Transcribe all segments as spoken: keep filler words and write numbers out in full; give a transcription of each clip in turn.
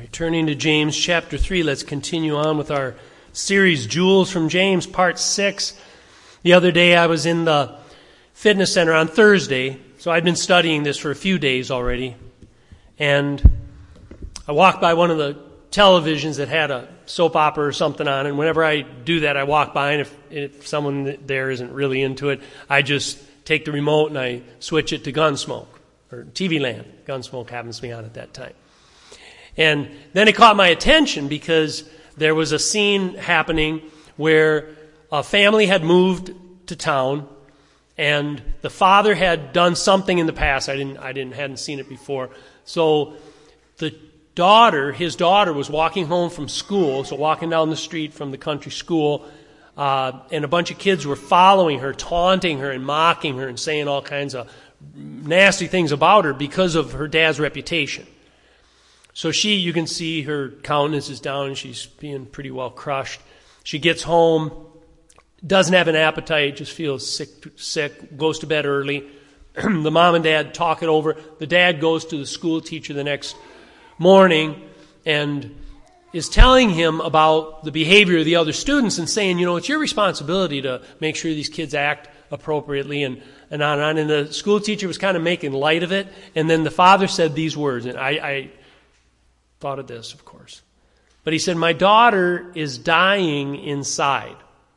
Turning to James chapter three, let's continue on with our series, Jewels from James, part six. The other day I was in the fitness center on Thursday, so I'd been studying this for a few days already, and I walked by one of the televisions that had a soap opera or something on it, and whenever I do that, I walk by, and if, if someone there isn't really into it, I just take the remote and I switch it to Gunsmoke, or T V Land. Gunsmoke happens to be on at that time. And then it caught my attention because there was a scene happening where a family had moved to town, and the father had done something in the past. I didn't, I didn't, hadn't seen it before. So the daughter, his daughter, was walking home from school, so walking down the street from the country school, uh, and a bunch of kids were following her, taunting her and mocking her and saying all kinds of nasty things about her because of her dad's reputation. So she, you can see her countenance is down and she's being pretty well crushed. She gets home, doesn't have an appetite, just feels sick, sick, goes to bed early. The mom and dad talk it over. The dad goes to the school teacher the next morning and is telling him about the behavior of the other students and saying, you know, it's your responsibility to make sure these kids act appropriately and, and on and on. And the school teacher was kind of making light of it. And then the father said these words, and I... I thought of this, of course. But he said, my daughter is dying inside.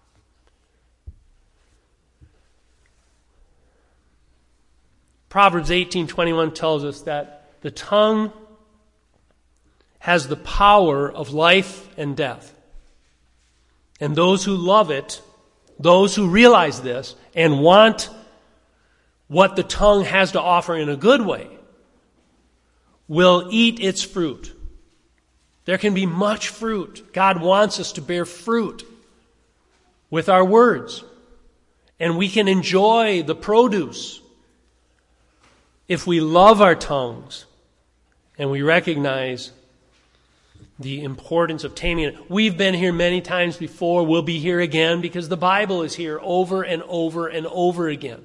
Proverbs eighteen twenty-one tells us that the tongue has the power of life and death. And those who love it, those who realize this and want what the tongue has to offer in a good way, will eat its fruit. There can be much fruit. God wants us to bear fruit with our words. And we can enjoy the produce if we love our tongues and we recognize the importance of taming it. We've been here many times before. We'll be here again because the Bible is here over and over and over again.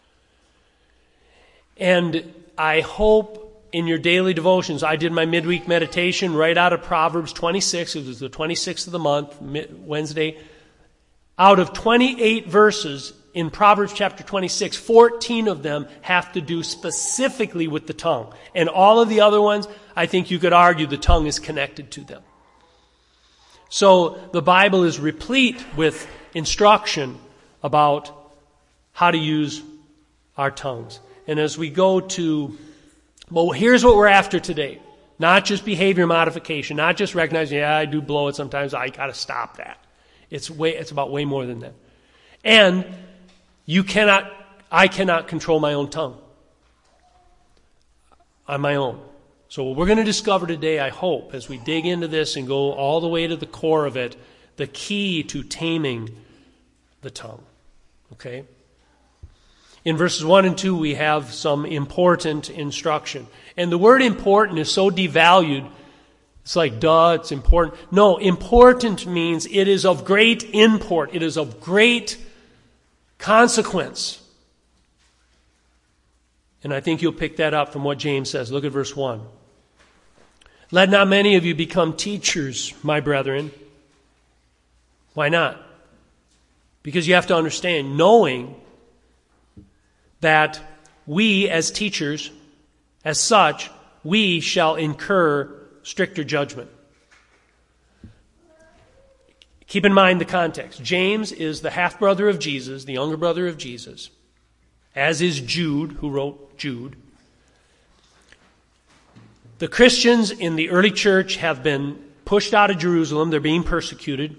And I hope in your daily devotions, I did my midweek meditation right out of Proverbs twenty-six. It was the twenty-sixth of the month, Wednesday. Out of twenty-eight verses in Proverbs chapter twenty-six, fourteen of them have to do specifically with the tongue. And all of the other ones, I think you could argue the tongue is connected to them. So the Bible is replete with instruction about how to use our tongues. And as we go to Well, here's what we're after today. Not just behavior modification, not just recognizing, yeah, I do blow it sometimes, I got to stop that. It's way, it's about way more than that. And you cannot, I cannot control my own tongue on my own. So what we're going to discover today, I hope, as we dig into this and go all the way to the core of it, the key to taming the tongue. Okay? In verses one and two, we have some important instruction. And the word important is so devalued. It's like, duh, it's important. No, important means it is of great import. It is of great consequence. And I think you'll pick that up from what James says. Look at verse one. Let not many of you become teachers, my brethren. Why not? Because you have to understand, knowing that we as teachers, as such, we shall incur stricter judgment. Keep in mind the context. James is the half-brother of Jesus, the younger brother of Jesus, as is Jude, who wrote Jude. The Christians in the early church have been pushed out of Jerusalem. They're being persecuted.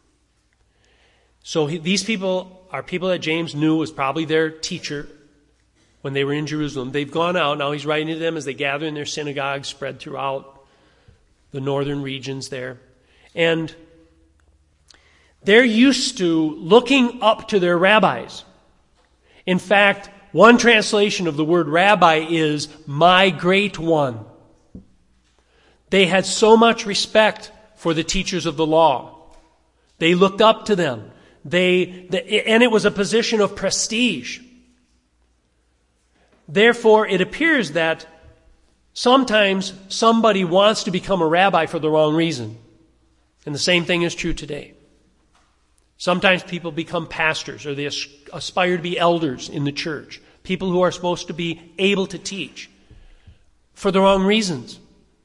So he, these people are people that James knew was probably their teacher when they were in Jerusalem. They've gone out. Now he's writing to them as they gather in their synagogues spread throughout the northern regions there. And they're used to looking up to their rabbis. In fact, one translation of the word rabbi is my great one. They had so much respect for the teachers of the law. They looked up to them. They, the, and it was a position of prestige. Therefore, it appears that Sometimes somebody wants to become a rabbi for the wrong reason. And the same thing is true today. Sometimes people become pastors or they aspire to be elders in the church. People who are supposed to be able to teach for the wrong reasons.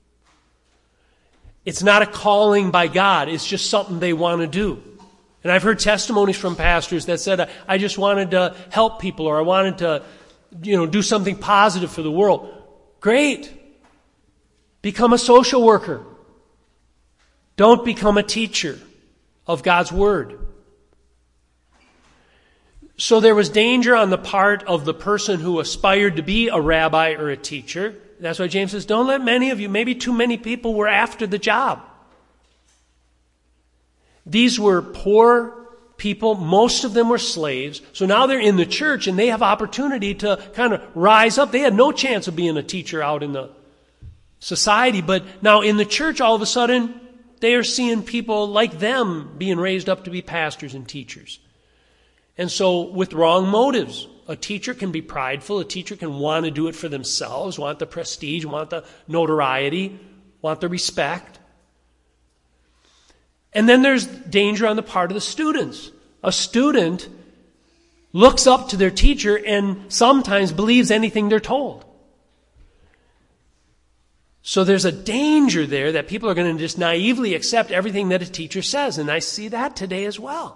It's not a calling by God. It's just something they want to do. And I've heard testimonies from pastors that said, I just wanted to help people, or I wanted to, you know, do something positive for the world. Great. Become a social worker. Don't become a teacher of God's Word. So there was danger on the part of the person who aspired to be a rabbi or a teacher. That's why James says, don't let many of you, maybe too many people were after the job. These were poor people. Most of them were slaves. So now they're in the church and they have opportunity to kind of rise up. They had no chance of being a teacher out in the society. But now in the church, all of a sudden, they are seeing people like them being raised up to be pastors and teachers. And so with wrong motives, a teacher can be prideful. A teacher can want to do it for themselves, want the prestige, want the notoriety, want the respect. And then there's danger on the part of the students. A student looks up to their teacher and sometimes believes anything they're told. So there's a danger there that people are going to just naively accept everything that a teacher says. And I see that today as well.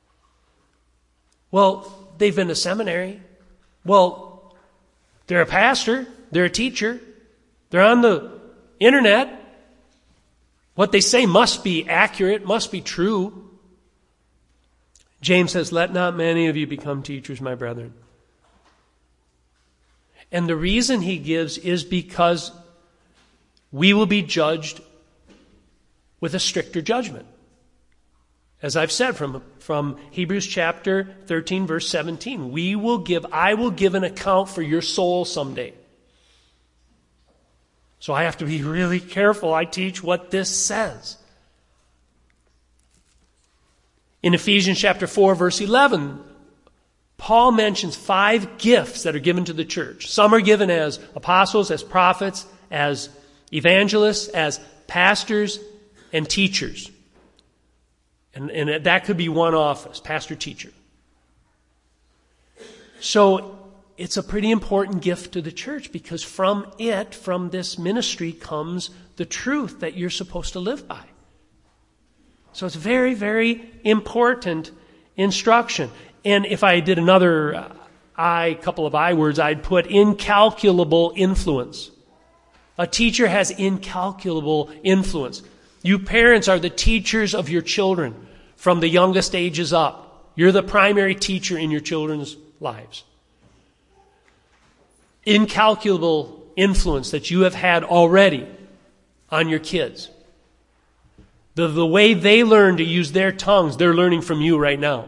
Well, they've been to seminary. Well, they're a pastor. They're a teacher. They're on the internet. What they say must be accurate, must be true. James says, let not many of you become teachers, my brethren. And the reason he gives is because we will be judged with a stricter judgment. As I've said from, from Hebrews chapter thirteen, verse seventeen, we will give, I will give an account for your soul someday. So I have to be really careful. I teach what this says. In Ephesians chapter four, verse eleven, Paul mentions five gifts that are given to the church. Some are given as apostles, as prophets, as evangelists, as pastors, and teachers. And, and that could be one office, pastor, teacher. So it's a pretty important gift to the church because from it, from this ministry, comes the truth that you're supposed to live by. So it's very, very important instruction. And if I did another uh, I, couple of I words, I'd put incalculable influence. A teacher has incalculable influence. You parents are the teachers of your children from the youngest ages up. You're the primary teacher in your children's lives. Incalculable influence that you have had already on your kids. The, the way they learn to use their tongues, they're learning from you right now.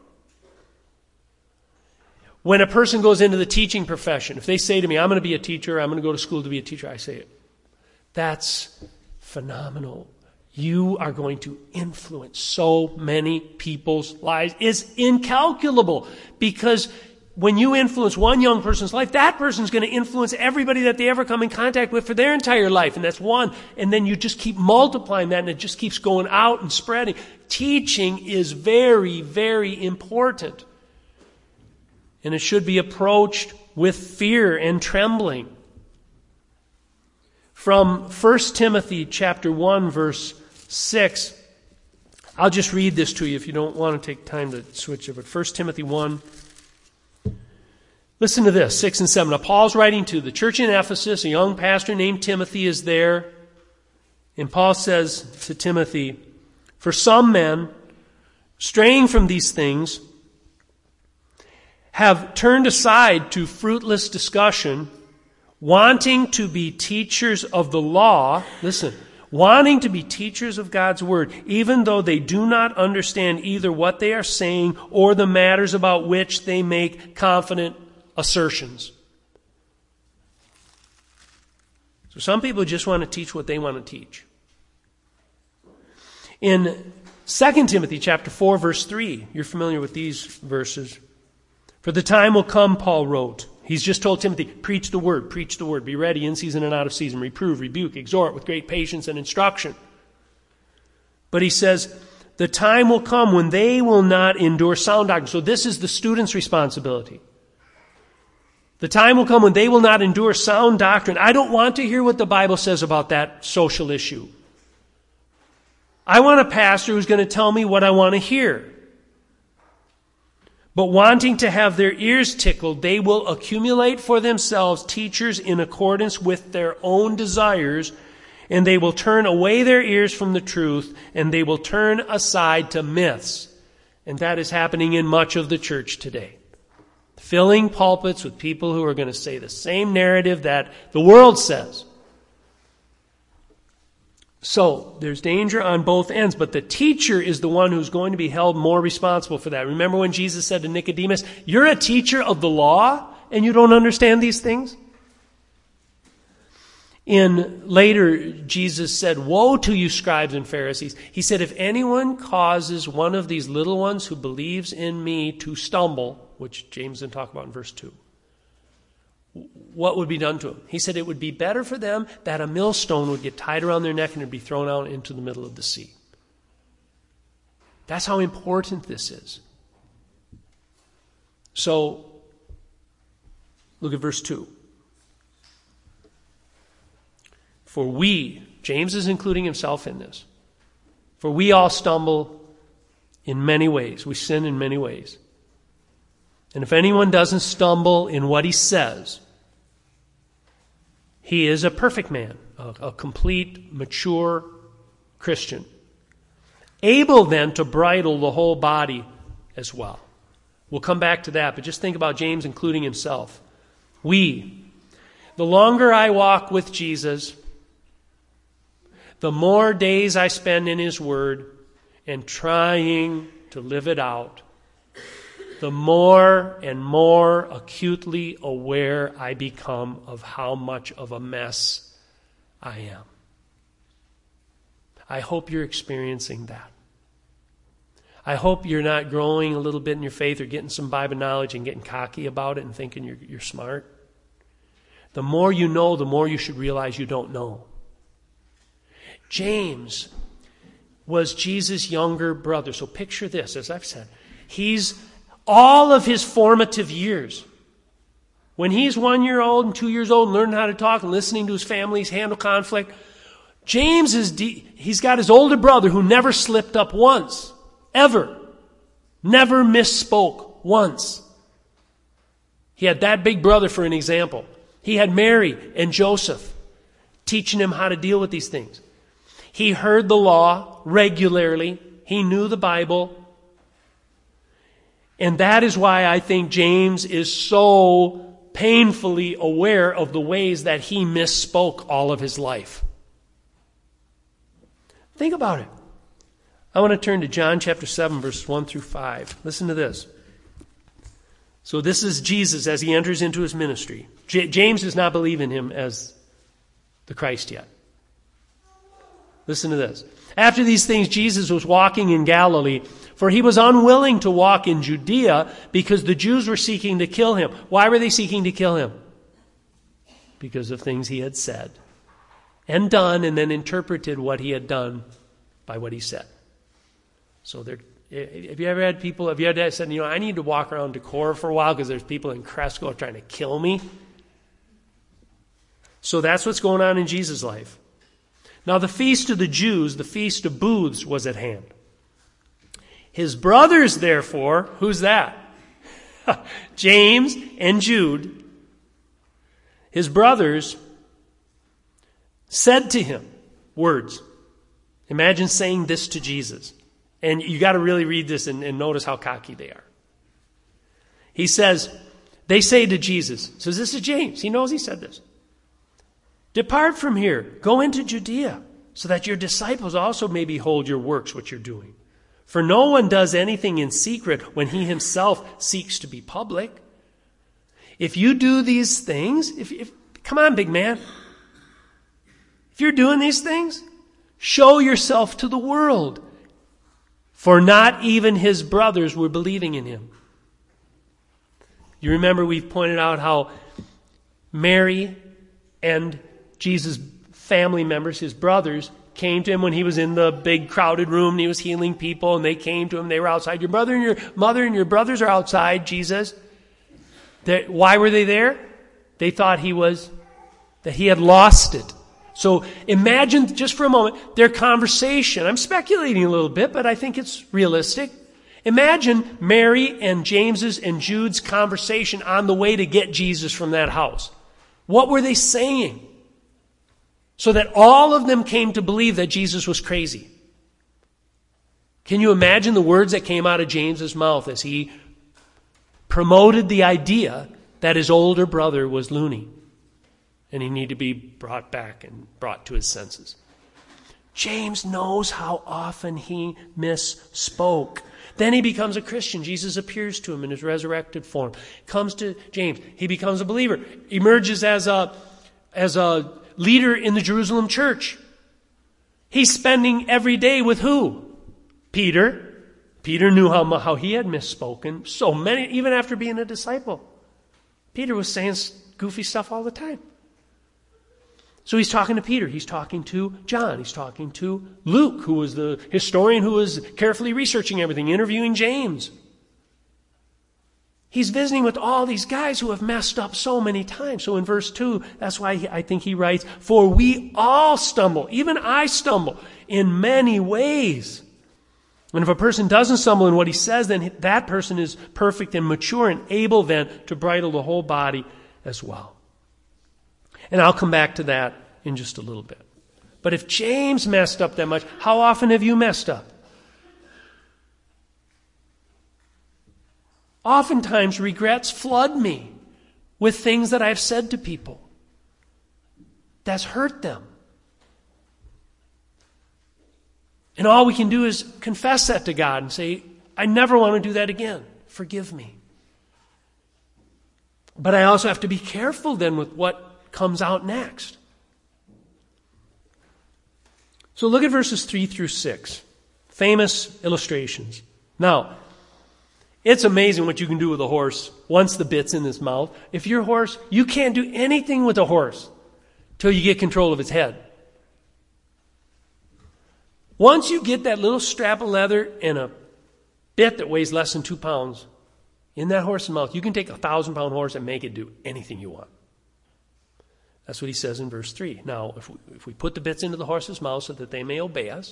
When a person goes into the teaching profession, if they say to me, I'm going to be a teacher, I'm going to go to school to be a teacher, I say, that's phenomenal. You are going to influence so many people's lives. It's incalculable because when you influence one young person's life, that person's going to influence everybody that they ever come in contact with for their entire life. And that's one. And then you just keep multiplying that and it just keeps going out and spreading. Teaching is very, very important. And it should be approached with fear and trembling. From First Timothy chapter one, verse six, I'll just read this to you if you don't want to take time to switch it. But First Timothy one, listen to this, six and seven. Now, Paul's writing to the church in Ephesus. A young pastor named Timothy is there. And Paul says to Timothy, for some men, straying from these things, have turned aside to fruitless discussion, wanting to be teachers of the law. Listen, wanting to be teachers of God's word, even though they do not understand either what they are saying or the matters about which they make confident assertions. So some people just want to teach what they want to teach. In Second Timothy chapter four, verse three, you're familiar with these verses. For the time will come, Paul wrote, He's just told Timothy, preach the word, preach the word, be ready in season and out of season, reprove, rebuke, exhort with great patience and instruction. But he says, the time will come when they will not endure sound doctrine. So this is the student's responsibility. The time will come when they will not endure sound doctrine. I don't want to hear what the Bible says about that social issue. I want a pastor who's going to tell me what I want to hear. But wanting to have their ears tickled, they will accumulate for themselves teachers in accordance with their own desires, and they will turn away their ears from the truth, and they will turn aside to myths. And that is happening in much of the church today. Filling pulpits with people who are going to say the same narrative that the world says. So, there's danger on both ends, but the teacher is the one who's going to be held more responsible for that. Remember when Jesus said to Nicodemus, you're a teacher of the law and you don't understand these things? In later, Jesus said, woe to you scribes and Pharisees. He said, if anyone causes one of these little ones who believes in me to stumble, which James didn't talk about in verse two, what would be done to him? He said it would be better for them that a millstone would get tied around their neck and it'd be thrown out into the middle of the sea. That's how important this is. So, look at verse two. For we, James is including himself in this, for we all stumble in many ways. We sin in many ways. And if anyone doesn't stumble in what he says, he is a perfect man, a, a complete, mature Christian, able then to bridle the whole body as well. We'll come back to that, but just think about James including himself. We, the longer I walk with Jesus, the more days I spend in his word and trying to live it out, the more and more acutely aware I become of how much of a mess I am. I hope you're experiencing that. I hope you're not growing a little bit in your faith or getting some Bible knowledge and getting cocky about it and thinking you're, you're smart. The more you know, the more you should realize you don't know. James was Jesus' younger brother. So picture this, as I've said. He's all of his formative years. When he's one year old and two years old and learning how to talk and listening to his families handle conflict, James is, de- he's got his older brother who never slipped up once. Ever. Never misspoke once. He had that big brother for an example. He had Mary and Joseph teaching him how to deal with these things. He heard the law regularly. He knew the Bible. And that is why I think James is so painfully aware of the ways that he misspoke all of his life. Think about it. I want to turn to John chapter seven, verses one through five. Listen to this. So this is Jesus as he enters into his ministry. J- James does not believe in him as the Christ yet. Listen to this. After these things, Jesus was walking in Galilee, for he was unwilling to walk in Judea because the Jews were seeking to kill him. Why were they seeking to kill him? Because of things he had said and done, and then interpreted what he had done by what he said. So there, have you ever had people, have you ever said, you know, I need to walk around Decorah for a while because there's people in Cresco trying to kill me? So that's what's going on in Jesus' life. Now the feast of the Jews, the feast of booths, was at hand. His brothers, therefore, who's that? James and Jude, his brothers, said to him, words. Imagine saying this to Jesus. And you got to really read this and, and notice how cocky they are. He says, they say to Jesus, so this is James, he knows he said this. Depart from here, go into Judea, so that your disciples also may behold your works, what you're doing. For no one does anything in secret when he himself seeks to be public. If you do these things, if, if come on, big man. If you're doing these things, show yourself to the world. For not even his brothers were believing in him. You remember we've pointed out how Mary and Jesus' family members, his brothers, came to him when he was in the big crowded room and he was healing people, and they came to him. They were outside. Your brother and your mother and your brothers are outside, Jesus. They're, why were they there? They thought he was, that he had lost it. So imagine just for a moment their conversation. I'm speculating a little bit, but I think it's realistic. Imagine Mary and James's and Jude's conversation on the way to get Jesus from that house. What were they saying? So that all of them came to believe that Jesus was crazy. Can you imagine the words that came out of James's mouth as he promoted the idea that his older brother was loony and he needed to be brought back and brought to his senses? James knows how often he misspoke. Then he becomes a Christian. Jesus appears to him in his resurrected form. Comes to James. He becomes a believer. Emerges as a, as a leader in the Jerusalem church. He's spending every day with who? Peter. Peter knew how, how he had misspoken. So many, even after being a disciple. Peter was saying goofy stuff all the time. So he's talking to Peter. He's talking to John. He's talking to Luke, who was the historian who was carefully researching everything, interviewing James. He's visiting with all these guys who have messed up so many times. So in verse two, that's why he, I think he writes, for we all stumble, even I stumble, in many ways. And if a person doesn't stumble in what he says, then that person is perfect and mature and able then to bridle the whole body as well. And I'll come back to that in just a little bit. But if James messed up that much, how often have you messed up? Oftentimes regrets flood me with things that I've said to people that's hurt them. And all we can do is confess that to God and say, I never want to do that again. Forgive me. But I also have to be careful then with what comes out next. So look at verses three through six. Famous illustrations. Now, it's amazing what you can do with a horse once the bit's in its mouth. If your horse, you can't do anything with a horse till you get control of its head. Once you get that little strap of leather and a bit that weighs less than two pounds in that horse's mouth, you can take a thousand pound horse and make it do anything you want. That's what he says in verse three. Now, if we, if we put the bits into the horse's mouth so that they may obey us,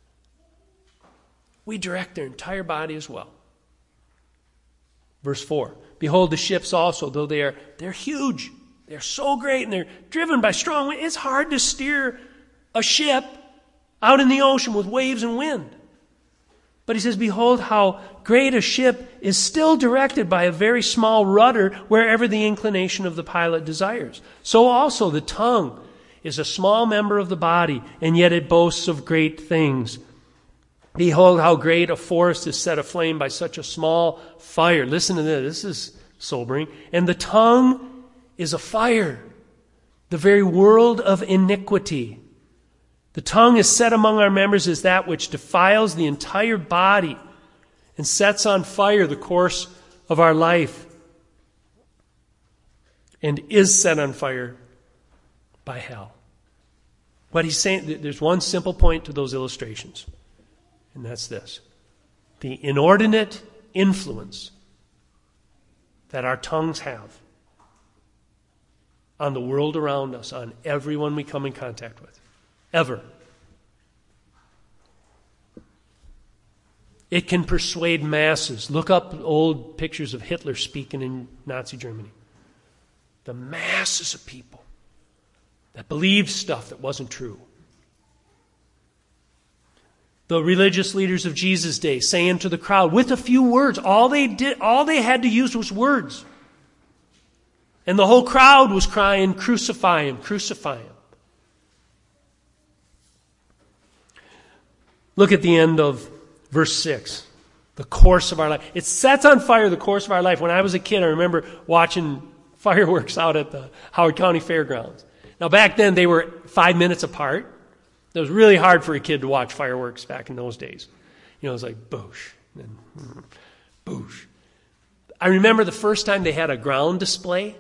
we direct their entire body as well. Verse four, behold the ships also, though they are they're huge, they're so great, and they're driven by strong wind. It's hard to steer a ship out in the ocean with waves and wind. But he says, behold how great a ship is still directed by a very small rudder wherever the inclination of the pilot desires. So also the tongue is a small member of the body, and yet it boasts of great things. Behold how great a forest is set aflame by such a small fire. Listen to this. This is sobering. And the tongue is a fire, the very world of iniquity. The tongue is set among our members as that which defiles the entire body and sets on fire the course of our life and is set on fire by hell. What he's saying, there's one simple point to those illustrations, and that's this. The inordinate influence that our tongues have on the world around us, on everyone we come in contact with. Ever. It can persuade masses. Look up old pictures of Hitler speaking in Nazi Germany. The masses of people that believed stuff that wasn't true. The religious leaders of Jesus' day saying to the crowd with a few words, all they did, all they had to use was words. And the whole crowd was crying, crucify him, crucify him. Look at the end of verse six. The course of our life. It sets on fire the course of our life. When I was a kid, I remember watching fireworks out at the Howard County Fairgrounds. Now back then they were five minutes apart. It was really hard for a kid to watch fireworks back in those days. You know, it was like boosh, and then boosh. I remember the first time they had a ground display.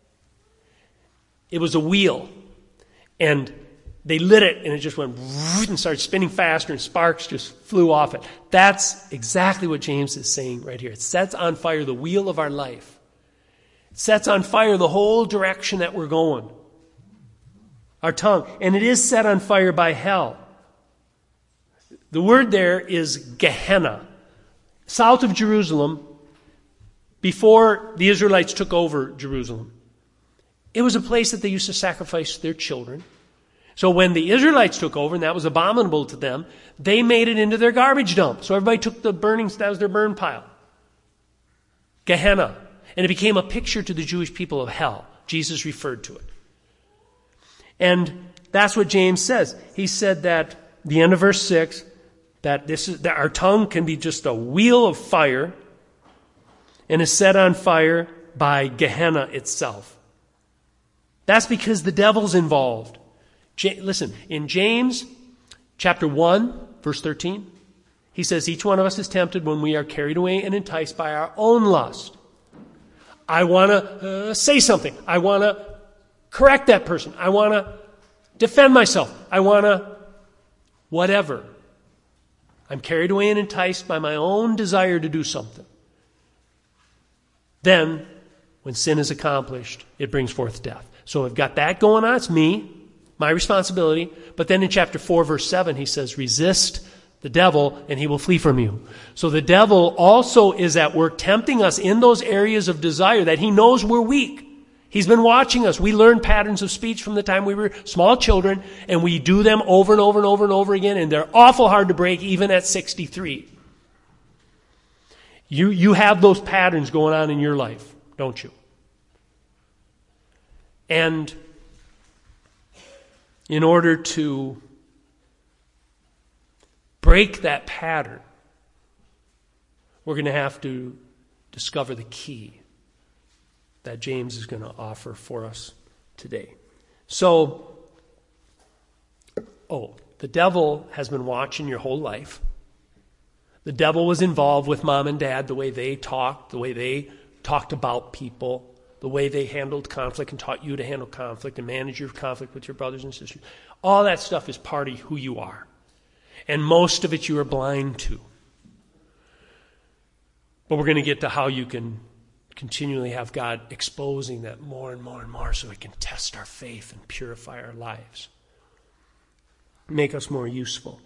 It was a wheel, and they lit it, and it just went and started spinning faster, and sparks just flew off it. That's exactly what James is saying right here. It sets on fire the wheel of our life. It sets on fire the whole direction that we're going. Our tongue. And it is set on fire by hell. The word there is Gehenna. South of Jerusalem, before the Israelites took over Jerusalem, it was a place that they used to sacrifice their children. So when the Israelites took over, and that was abominable to them, they made it into their garbage dump. So everybody took the burning, that was their burn pile. Gehenna. And it became a picture to the Jewish people of hell. Jesus referred to it. And that's what James says. He said that, the end of verse six, that this is that our tongue can be just a wheel of fire and is set on fire by Gehenna itself. That's because the devil's involved. J- listen, in James chapter one, verse thirteen, he says, each one of us is tempted when we are carried away and enticed by our own lust. I want to uh, say something. I want to correct that person. I want to defend myself. I want to whatever. I'm carried away and enticed by my own desire to do something. Then, when sin is accomplished, it brings forth death. So I've got that going on. It's me, my responsibility. But then in chapter four, verse seven, he says, resist the devil and he will flee from you. So the devil also is at work tempting us in those areas of desire that he knows we're weak. He's been watching us. We learn patterns of speech from the time we were small children, and we do them over and over and over and over again, and they're awful hard to break even at sixty-three. You, you have those patterns going on in your life, don't you? And in order to break that pattern, we're going to have to discover the key that James is going to offer for us today. So, oh, the devil has been watching your whole life. The devil was involved with mom and dad, the way they talked, the way they talked about people, the way they handled conflict and taught you to handle conflict and manage your conflict with your brothers and sisters. All that stuff is part of who you are. And most of it you are blind to. But we're going to get to how you can continually have God exposing that more and more and more so He can test our faith and purify our lives. Make us more useful.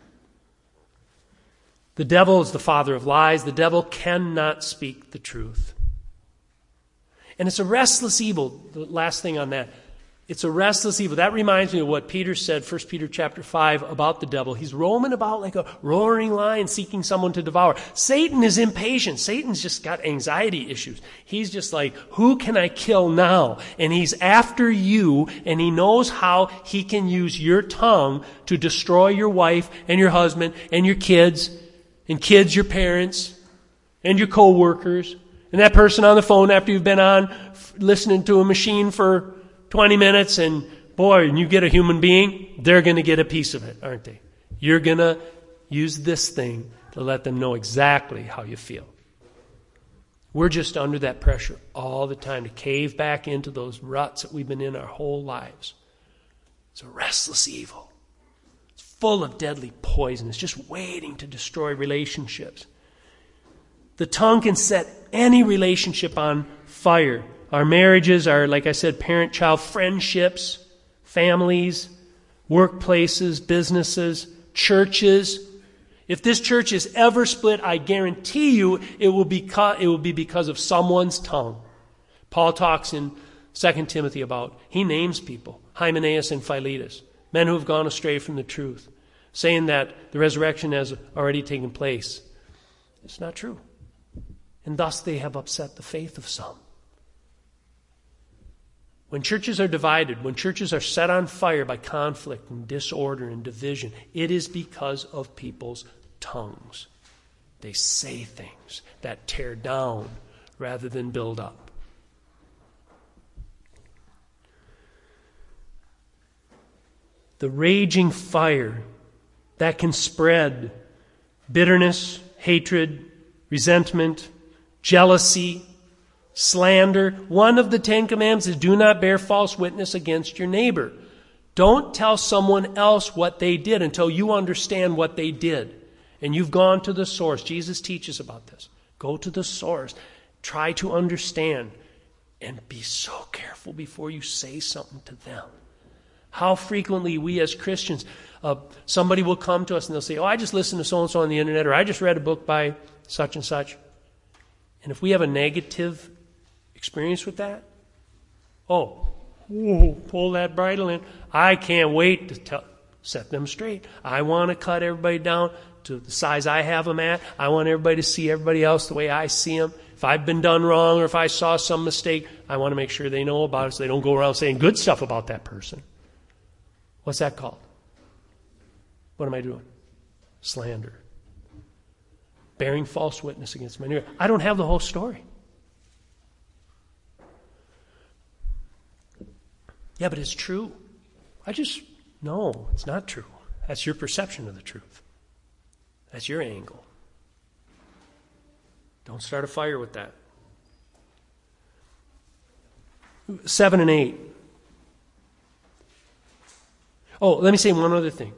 The devil is the father of lies. The devil cannot speak the truth. And it's a restless evil. The last thing on that. It's a restless evil. That reminds me of what Peter said, First Peter chapter five, about the devil. He's roaming about like a roaring lion seeking someone to devour. Satan is impatient. Satan's just got anxiety issues. He's just like, who can I kill now? And he's after you, and he knows how he can use your tongue to destroy your wife and your husband and your kids, and kids, your parents, and your co-workers, and that person on the phone after you've been on f- listening to a machine for twenty minutes, and boy, and you get a human being, they're going to get a piece of it, aren't they? You're going to use this thing to let them know exactly how you feel. We're just under that pressure all the time to cave back into those ruts that we've been in our whole lives. It's a restless evil. It's full of deadly poison. It's just waiting to destroy relationships. The tongue can set any relationship on fire. Our marriages, our, like I said, parent-child friendships, families, workplaces, businesses, churches. If this church is ever split, I guarantee you it will be, it will be because of someone's tongue. Paul talks in Second Timothy about, he names people, Hymenaeus and Philetus, men who have gone astray from the truth, saying that the resurrection has already taken place. It's not true. And thus they have upset the faith of some. When churches are divided, when churches are set on fire by conflict and disorder and division, it is because of people's tongues. They say things that tear down rather than build up. The raging fire that can spread bitterness, hatred, resentment, jealousy, slander. One of the Ten Commandments is do not bear false witness against your neighbor. Don't tell someone else what they did until you understand what they did. And you've gone to the source. Jesus teaches about this. Go to the source. Try to understand. And be so careful before you say something to them. How frequently we as Christians, uh, somebody will come to us and they'll say, oh, I just listened to so-and-so on the internet, or I just read a book by such and such. And if we have a negative experience with that, oh, whoa, pull that bridle in. I can't wait to tell, set them straight. I want to cut everybody down to the size I have them at. I want everybody to see everybody else the way I see them. If I've been done wrong or if I saw some mistake, I want to make sure they know about it so they don't go around saying good stuff about that person. What's that called? What am I doing? Slander. Bearing false witness against my neighbor. I don't have the whole story. Yeah, but it's true. I just, no, it's not true. That's your perception of the truth. That's your angle. Don't start a fire with that. Seven and eight. Oh, let me say one other thing.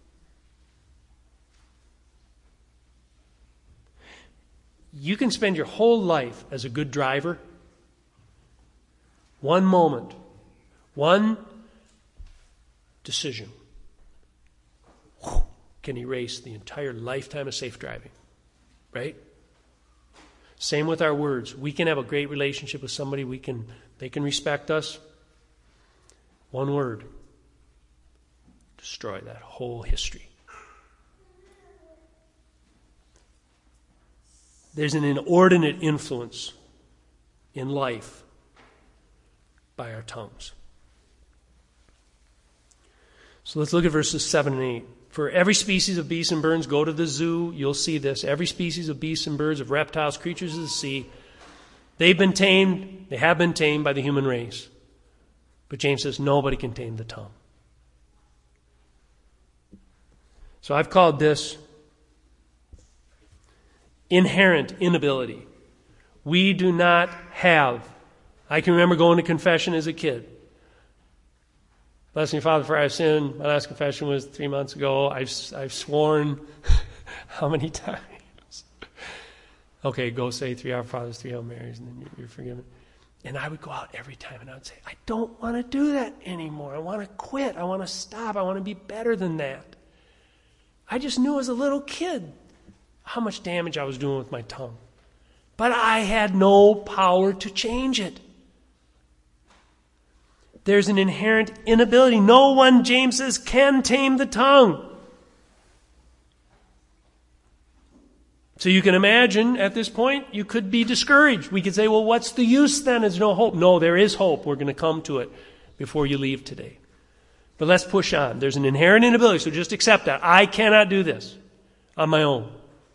You can spend your whole life as a good driver. One moment, one decision can erase the entire lifetime of safe driving. Right? Same with our words. We can have a great relationship with somebody. We can, they can respect us. One word. Destroy that whole history. There's an inordinate influence in life by our tongues. So let's look at verses seven and eight. For every species of beasts and birds, go to the zoo, you'll see this. Every species of beasts and birds, of reptiles, creatures of the sea, they've been tamed, they have been tamed by the human race. But James says nobody can tame the tongue. So I've called this inherent inability. We do not have. I can remember going to confession as a kid. Bless me, Father, for I have sinned. My last confession was three months ago. I've, I've sworn how many times? Okay, go say three Our Fathers, three Hail Marys, and then you're forgiven. And I would go out every time and I would say, I don't want to do that anymore. I want to quit. I want to stop. I want to be better than that. I just knew as a little kid how much damage I was doing with my tongue. But I had no power to change it. There's an inherent inability. No one, James says, can tame the tongue. So you can imagine at this point, you could be discouraged. We could say, well, what's the use then? There's no hope. No, there is hope. We're going to come to it before you leave today. But let's push on. There's an inherent inability, so just accept that. I cannot do this on my own.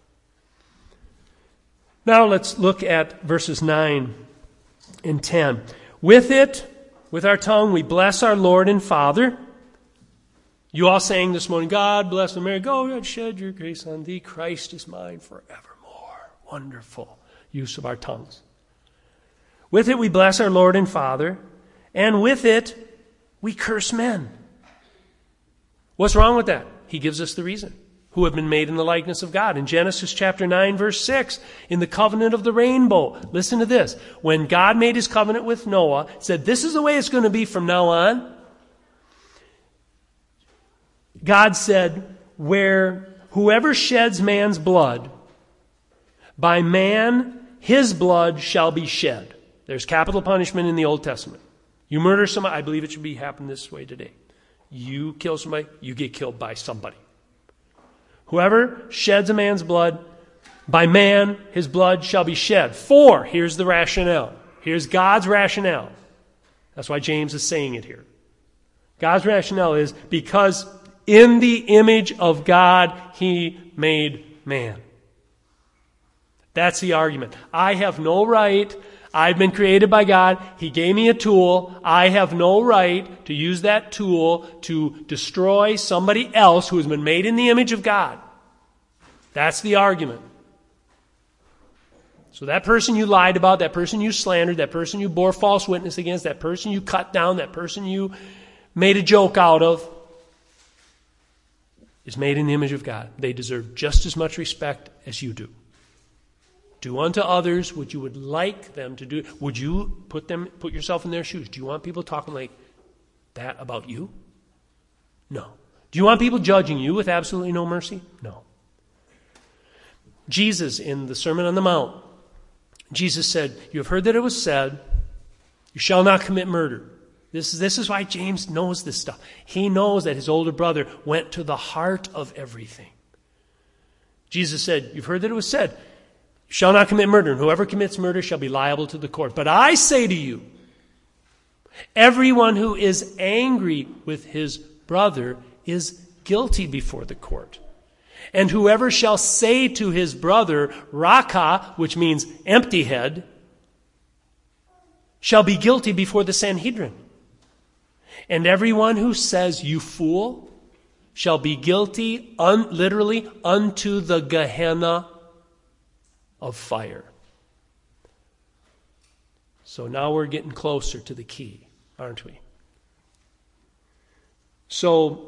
Now let's look at verses nine and ten. With it, with our tongue, we bless our Lord and Father. You all sang this morning, God bless America. Go, God, shed your grace on thee. Christ is mine forevermore. Wonderful use of our tongues. With it, we bless our Lord and Father. And with it, we curse men. What's wrong with that? He gives us the reason. Who have been made in the likeness of God. In Genesis chapter nine, verse six, in the covenant of the rainbow. Listen to this. When God made his covenant with Noah, said, this is the way it's going to be from now on. God said, where whoever sheds man's blood, by man his blood shall be shed. There's capital punishment in the Old Testament. You murder somebody, I believe it should be happen this way today. You kill somebody, you get killed by somebody. Whoever sheds a man's blood, by man his blood shall be shed. For, here's the rationale. Here's God's rationale. That's why James is saying it here. God's rationale is because in the image of God he made man. That's the argument. I have no right. I've been created by God. He gave me a tool. I have no right to use that tool to destroy somebody else who has been made in the image of God. That's the argument. So that person you lied about, that person you slandered, that person you bore false witness against, that person you cut down, that person you made a joke out of, is made in the image of God. They deserve just as much respect as you do. Do unto others what you would like them to do. Would you put them, put yourself in their shoes? Do you want people talking like that about you? No. Do you want people judging you with absolutely no mercy? No. Jesus, in the Sermon on the Mount, Jesus said, you have heard that it was said, you shall not commit murder. This is, this is why James knows this stuff. He knows that his older brother went to the heart of everything. Jesus said, you've heard that it was said, you shall not commit murder, and whoever commits murder shall be liable to the court. But I say to you, everyone who is angry with his brother is guilty before the court. And whoever shall say to his brother, Raka, which means empty head, shall be guilty before the Sanhedrin. And everyone who says, you fool, shall be guilty, un- literally, unto the Gehenna of fire. So now we're getting closer to the key, aren't we? So,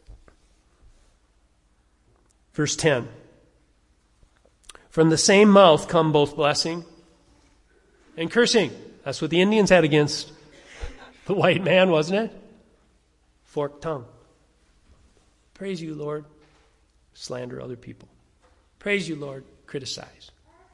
verse ten. From the same mouth come both blessing and cursing. That's what the Indians had against the white man, wasn't it? Forked tongue. Praise you, Lord. Slander other people. Praise you, Lord. Criticize.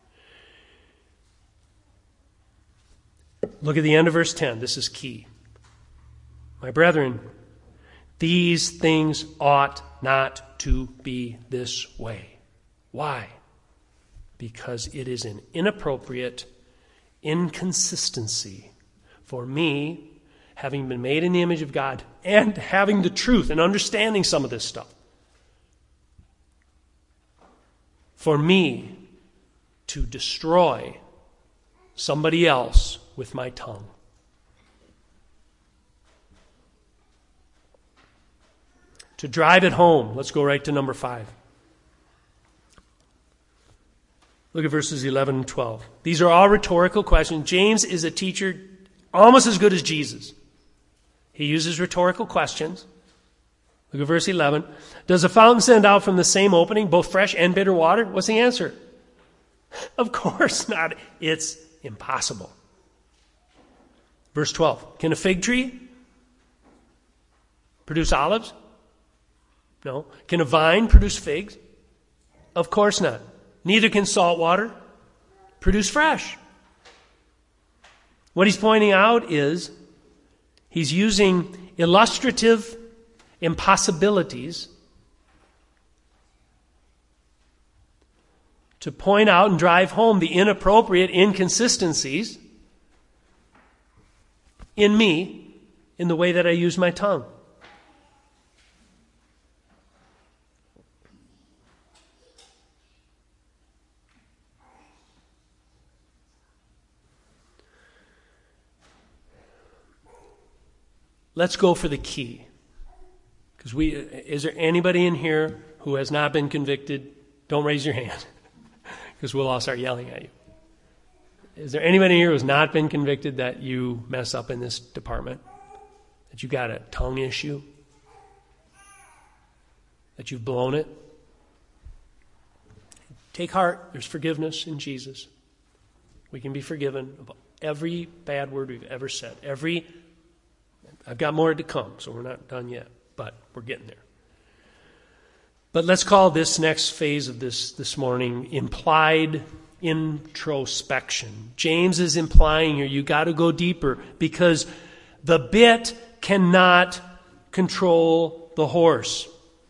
Look at the end of verse ten. This is key. My brethren, these things ought not to be this way. Why? Because it is an inappropriate inconsistency for me, having been made in the image of God and having the truth and understanding some of this stuff, for me to destroy somebody else with my tongue. To drive it home, let's go right to number five. Look at verses eleven and twelve. These are all rhetorical questions. James is a teacher almost as good as Jesus. He uses rhetorical questions. Look at verse eleven. Does a fountain send out from the same opening both fresh and bitter water? What's the answer? Of course not. It's impossible. Verse twelve. Can a fig tree produce olives? No. Can a vine produce figs? Of course not. Neither can salt water produce fresh. What he's pointing out is he's using illustrative impossibilities to point out and drive home the inappropriate inconsistencies in me in the way that I use my tongue. Let's go for the key. Because we, is there anybody in here who has not been convicted? Don't raise your hand, because we'll all start yelling at you. Is there anybody here who has not been convicted that you mess up in this department? That you got a tongue issue? That you've blown it? Take heart. There's forgiveness in Jesus. We can be forgiven of every bad word we've ever said. Every I've got more to come, so we're not done yet, but we're getting there. But let's call this next phase of this this morning implied introspection. James is implying here you got to go deeper, because the bit cannot control the horse.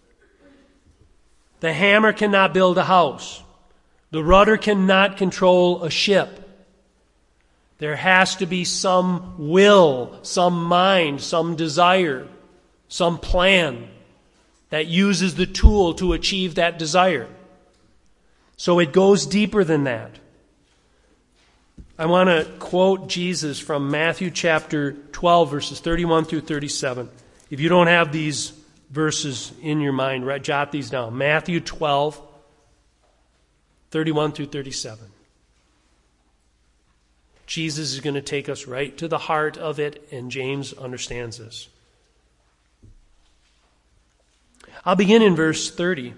The hammer cannot build a house. The rudder cannot control a ship. There has to be some will, some mind, some desire, some plan that uses the tool to achieve that desire. So it goes deeper than that. I want to quote Jesus from Matthew chapter twelve, verses thirty-one through thirty-seven. If you don't have these verses in your mind, right, jot these down. Matthew twelve, thirty-one through thirty-seven. Jesus is going to take us right to the heart of it, and James understands this. I'll begin in verse thirty.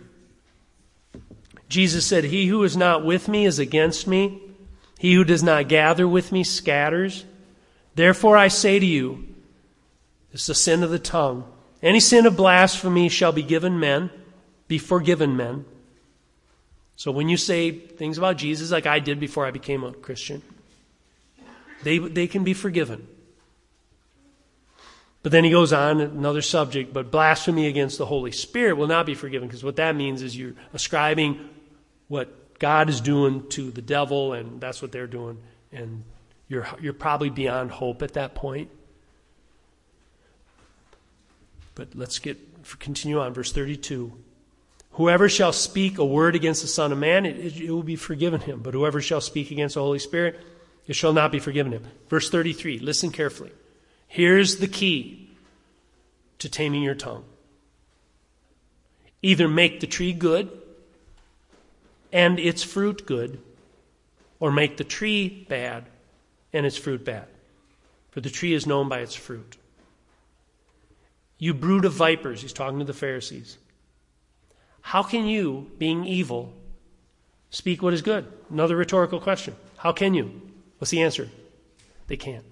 Jesus said, "He who is not with me is against me. He who does not gather with me scatters. Therefore I say to you," this is the sin of the tongue, "any sin of blasphemy shall be given men, be forgiven men." So when you say things about Jesus like I did before I became a Christian, they, they can be forgiven. But then he goes on, another subject, but blasphemy against the Holy Spirit will not be forgiven, because what that means is you're ascribing what God is doing to the devil, and that's what they're doing, and you're you're probably beyond hope at that point. But let's get continue on, verse thirty-two. "Whoever shall speak a word against the Son of Man, it, it, it will be forgiven him. But whoever shall speak against the Holy Spirit, it shall not be forgiven him." Verse thirty-three, listen carefully. Here's the key to taming your tongue. Either make the tree good and its fruit good, or make the tree bad and its fruit bad. For the tree is known by its fruit. "You brood of vipers," he's talking to the Pharisees. "How can you, being evil, speak what is good?" Another rhetorical question. How can you? What's the answer? They can't.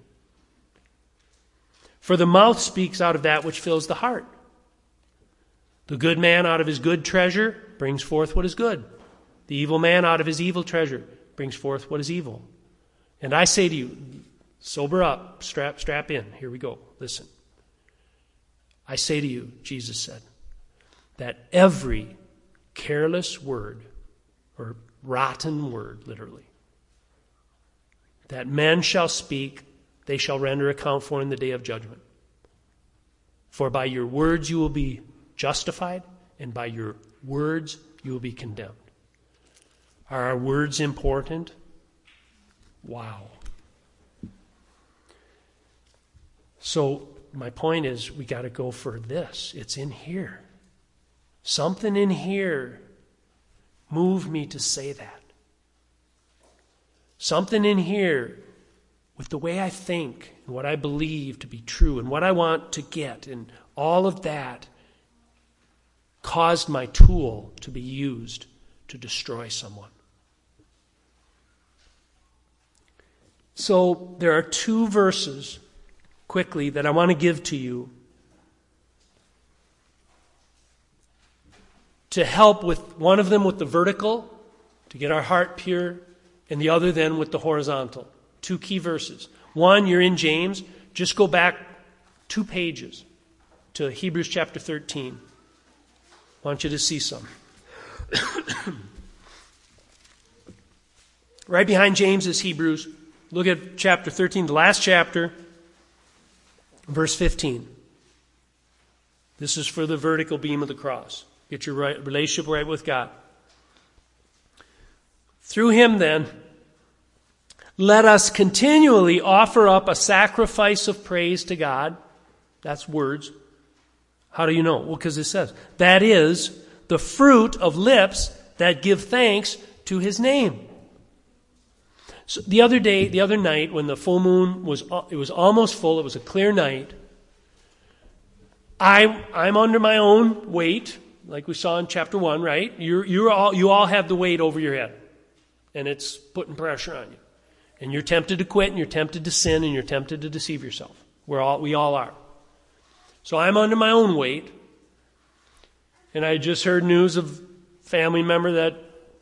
"For the mouth speaks out of that which fills the heart. The good man out of his good treasure brings forth what is good. The evil man out of his evil treasure brings forth what is evil. And I say to you," sober up, strap, strap in. Here we go. Listen. "I say to you," Jesus said, "that every careless word," or rotten word, literally, "that men shall speak, they shall render account for in the day of judgment. For by your words you will be justified, and by your words you will be condemned." Are our words important? Wow. So my point is, we got to go for this. It's in here. Something in here moved me to say that. Something in here with the way I think and what I believe to be true and what I want to get, and all of that caused my tool to be used to destroy someone. So there are two verses, quickly, that I want to give to you to help with, one of them with the vertical, to get our heart pure, and the other then with the horizontal. Two key verses. One, you're in James. Just go back two pages to Hebrews chapter thirteen. I want you to see some. Right behind James is Hebrews. Look at chapter thirteen, the last chapter, verse fifteen. This is for the vertical beam of the cross. Get your right, relationship right with God. "Through him, then, let us continually offer up a sacrifice of praise to God." That's words. How do you know? Well, because it says, "that is the fruit of lips that give thanks to his name." So the other day, the other night, when the full moon was, it was almost full, it was a clear night, I, I'm under my own weight, like we saw in chapter one, right? You're, you're all, you all have the weight over your head, and it's putting pressure on you. And you're tempted to quit, and you're tempted to sin, and you're tempted to deceive yourself. We're all, we all are. So I'm under my own weight, and I just heard news of a family member that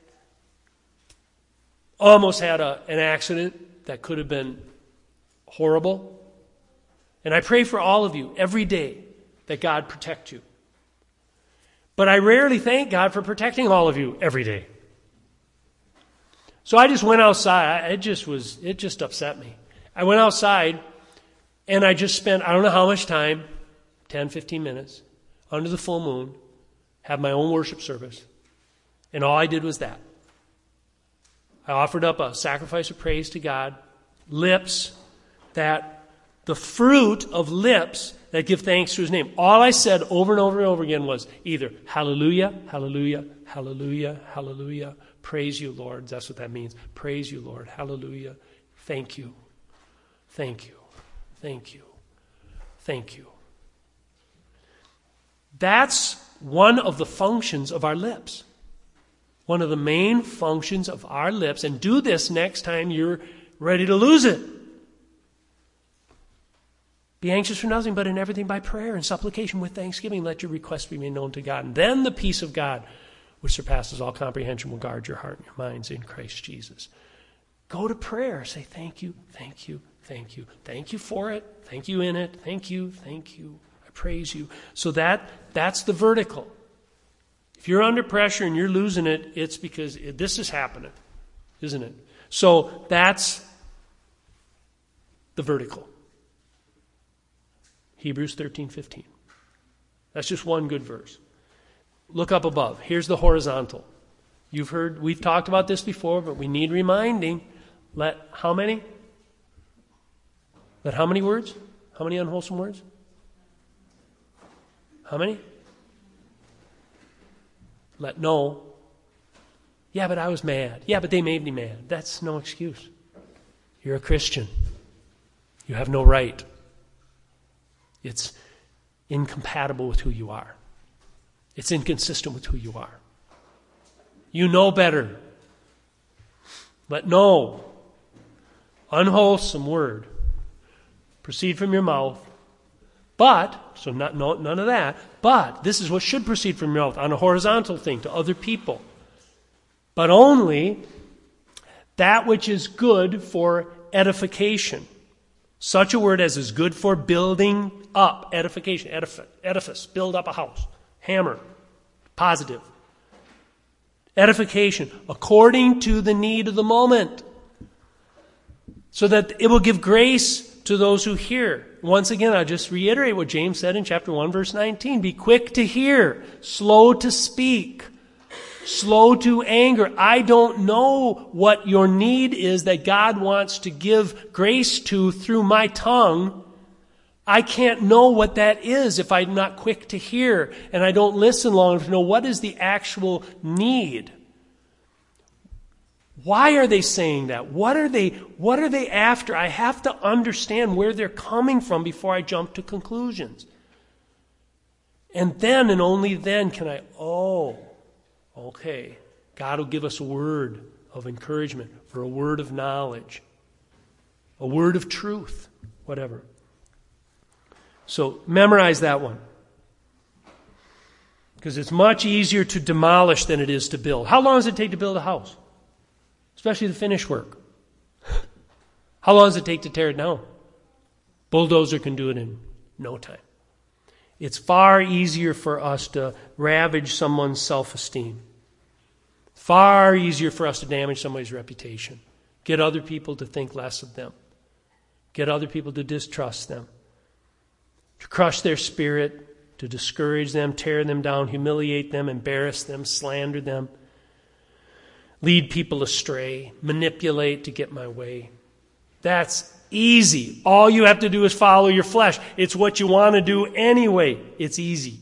almost had a, an accident that could have been horrible. And I pray for all of you every day that God protect you. But I rarely thank God for protecting all of you every day. So I just went outside. It just was, it just upset me. I went outside and I just spent, I don't know how much time, ten, fifteen minutes, under the full moon, have my own worship service. And all I did was that. I offered up a sacrifice of praise to God, lips that, the fruit of lips that give thanks to his name. All I said over and over and over again was either hallelujah, hallelujah, hallelujah, hallelujah, praise you, Lord. That's what that means. Praise you, Lord. Hallelujah. Thank you. thank you, thank you, thank you. That's one of the functions of our lips. One of the main functions of our lips. And do this next time you're ready to lose it. Be anxious for nothing, but in everything by prayer and supplication with thanksgiving, let your requests be made known to God. And then the peace of God, which surpasses all comprehension, will guard your heart and your minds in Christ Jesus. Go to prayer. Say thank you, thank you, thank you. Thank you for it. Thank you in it. Thank you, thank you. I praise you. So that that's the vertical. If you're under pressure and you're losing it, it's because it, this is happening, isn't it? So that's the vertical. Hebrews thirteen fifteen. That's just one good verse. Look up above. Here's the horizontal. You've heard, we've talked about this before, but we need reminding. Let how many? Let how many words? How many unwholesome words? How many? Let no. Yeah, but I was mad. Yeah, but they made me mad. That's no excuse. You're a Christian. You have no right. It's incompatible with who you are. It's inconsistent with who you are. You know better. Let no unwholesome word proceed from your mouth. But, so not, no, none of that, but this is what should proceed from your mouth on a horizontal thing to other people. But only that which is good for edification. Such a word as is good for building up, edification, edifice, edifice, build up a house, hammer, positive. Edification, according to the need of the moment, so that it will give grace to those who hear. Once again, I'll just reiterate what James said in chapter one, verse nineteen. Be quick to hear, slow to speak, slow to anger. I don't know what your need is that God wants to give grace to through my tongue. I can't know what that is if I'm not quick to hear and I don't listen long enough to know what is the actual need. Why are they saying that? What are they, what are they after? I have to understand where they're coming from before I jump to conclusions. And then and only then can I, oh, okay, God will give us a word of encouragement or a word of knowledge, a word of truth, whatever. So memorize that one. Because it's much easier to demolish than it is to build. How long does it take to build a house? Especially the finish work. How long does it take to tear it down? Bulldozer can do it in no time. It's far easier for us to ravage someone's self-esteem. Far easier for us to damage somebody's reputation. Get other people to think less of them. Get other people to distrust them. To crush their spirit, to discourage them, tear them down, humiliate them, embarrass them, slander them. Lead people astray, manipulate to get my way. That's easy. All you have to do is follow your flesh. It's what you want to do anyway. It's easy.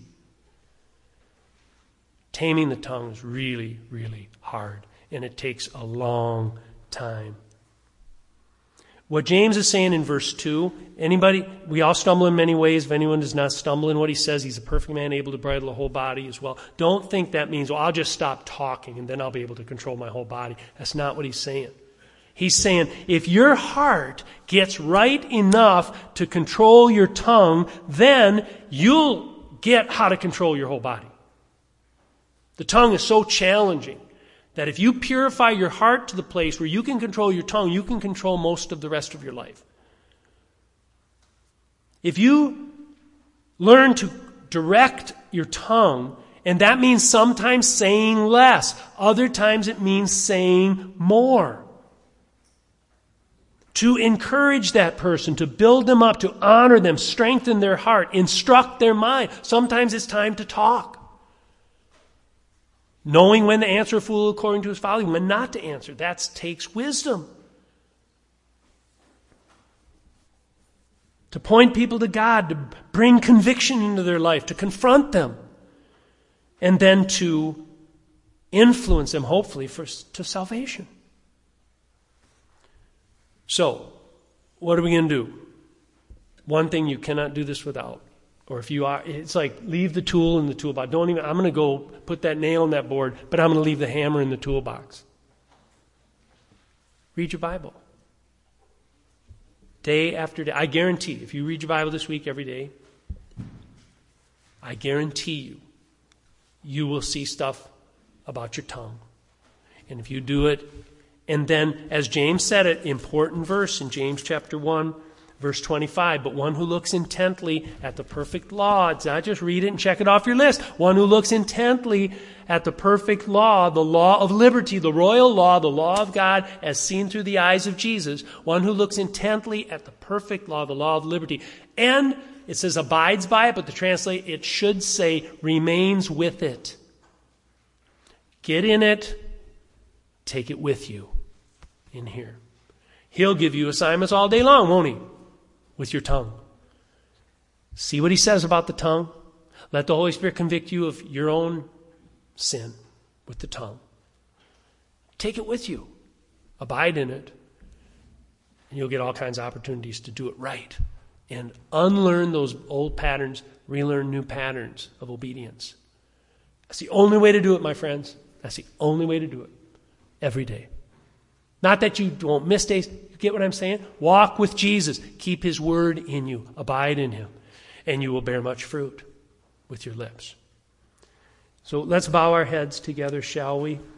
Taming the tongue is really, really hard, and it takes a long time. What James is saying in verse two, anybody, we all stumble in many ways. If anyone does not stumble in what he says, he's a perfect man able to bridle the whole body as well. Don't think that means, well, I'll just stop talking and then I'll be able to control my whole body. That's not what he's saying. He's saying, if your heart gets right enough to control your tongue, then you'll get how to control your whole body. The tongue is so challenging that if you purify your heart to the place where you can control your tongue, you can control most of the rest of your life. If you learn to direct your tongue, and that means sometimes saying less, other times it means saying more. To encourage that person, to build them up, to honor them, strengthen their heart, instruct their mind. Sometimes it's time to talk. Knowing when to answer a fool according to his folly, when not to answer. That takes wisdom. To point people to God, to bring conviction into their life, to confront them. And then to influence them, hopefully, for, to salvation. So, what are we going to do? One thing you cannot do this without. Or if you are, it's like leave the tool in the toolbox. Don't even, I'm going to go put that nail in that board, but I'm going to leave the hammer in the toolbox. Read your Bible. Day after day. I guarantee, if you read your Bible this week every day, I guarantee you, you will see stuff about your tongue. And if you do it, and then, as James said it, important verse in James chapter one, verse twenty-five, but one who looks intently at the perfect law, it's not just read it and check it off your list. One who looks intently at the perfect law, the law of liberty, the royal law, the law of God as seen through the eyes of Jesus. One who looks intently at the perfect law, the law of liberty. And it says abides by it, but to translate, it should say remains with it. Get in it. Take it with you in here. He'll give you assignments all day long, won't he? With your tongue. See what he says about the tongue. Let the Holy Spirit convict you of your own sin with the tongue. Take it with you. Abide in it. And you'll get all kinds of opportunities to do it right. And unlearn those old patterns, relearn new patterns of obedience. That's the only way to do it, my friends. That's the only way to do it. Every day. Not that you won't miss days. You get what I'm saying? Walk with Jesus. Keep his word in you. Abide in him. And you will bear much fruit with your lips. So let's bow our heads together, shall we?